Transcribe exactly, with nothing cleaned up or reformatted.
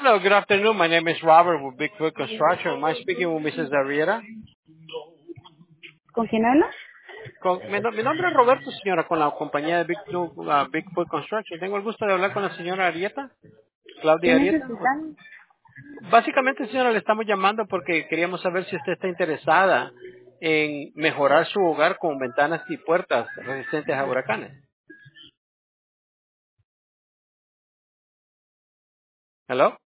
Hello, good afternoon. My name is Robert with Bigfoot Construction. Am I speaking with missus Arrieta? ¿Con quién habla? Con, mi, no- mi nombre es Roberto, señora, con la compañía de Big, uh, Bigfoot Construction. Tengo el gusto de hablar con la señora Arrieta, ¿Qué Claudia Arrieta. necesitan? Básicamente, señora, le estamos llamando porque queríamos saber si usted está interesada en mejorar su hogar con ventanas y puertas resistentes a huracanes. ¿Hello?